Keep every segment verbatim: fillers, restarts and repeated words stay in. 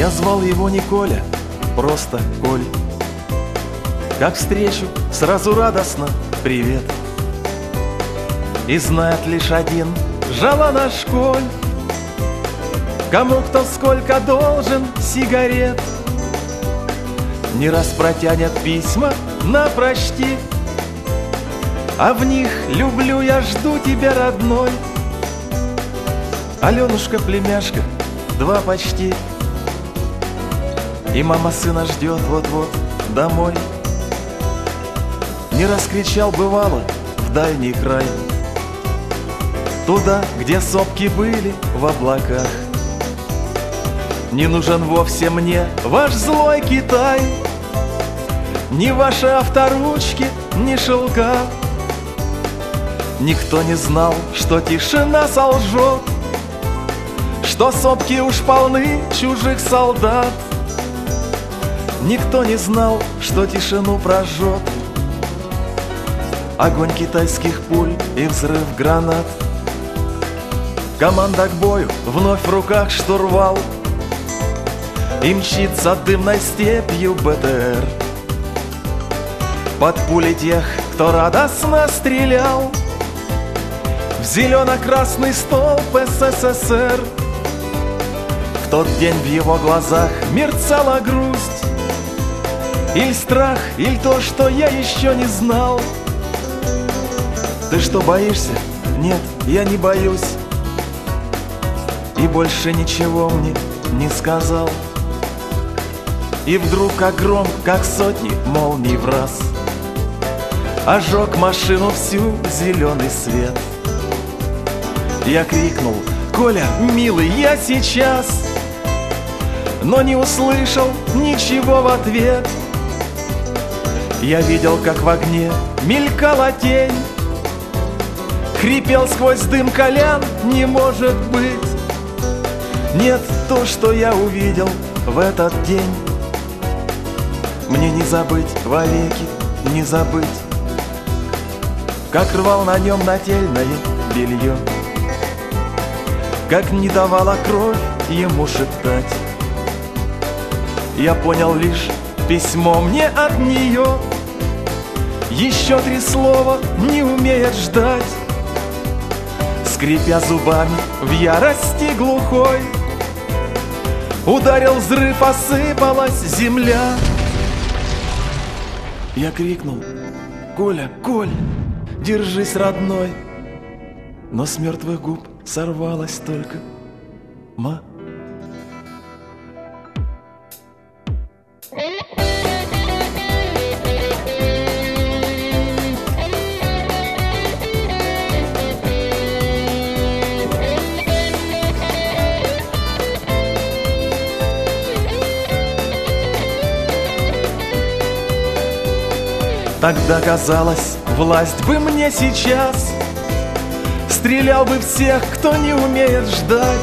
Я звал его не Коля, просто Коль. Как встречу, сразу радостно привет. И знает лишь один жала наш Коль, кому кто сколько должен сигарет. Не раз протянет письма на прочти, а в них люблю я, жду тебя, родной. Аленушка, племяшка, два почти, и мама сына ждет вот-вот домой. Не раз кричал, бывало, в дальний край, туда, где сопки были в облаках. Не нужен вовсе мне ваш злой Китай, ни ваши авторучки, ни шелка. Никто не знал, что тишина солжет, что сопки уж полны чужих солдат. Никто не знал, что тишину прожжет огонь китайских пуль и взрыв гранат. Команда к бою, вновь в руках штурвал, и мчится дымной степью бэ тэ эр под пули тех, кто радостно стрелял в зелено-красный столб эс эс эс эр. В тот день в его глазах мерцала грусть, или страх, или то, что я еще не знал. Ты что, боишься? Нет, я не боюсь. И больше ничего мне не сказал. И вдруг как гром, как сотни молний в раз, ожег машину всю зеленый свет. Я крикнул: Коля, милый, я сейчас, но не услышал ничего в ответ. Я видел, как в огне мелькала тень, хрипел сквозь дым Колян: не может быть. Нет, то, что я увидел в этот день, мне не забыть вовеки, не забыть. Как рвал на нем нательное белье, как не давала кровь ему шептать. Я понял лишь, письмо мне от нее еще три слова не умеет ждать. Скрипя зубами в ярости глухой, ударил взрыв, осыпалась земля. Я крикнул: Коля, Коль, держись, родной. Но с мертвых губ сорвалась только ма. Тогда казалось, власть бы мне сейчас, стрелял бы всех, кто не умеет ждать,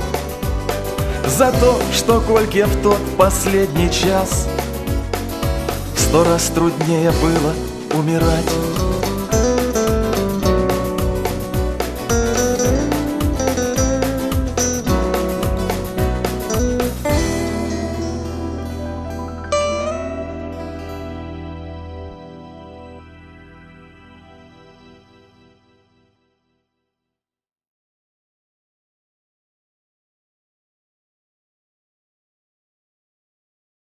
за то, что Кольке в тот последний час в сто раз труднее было умирать.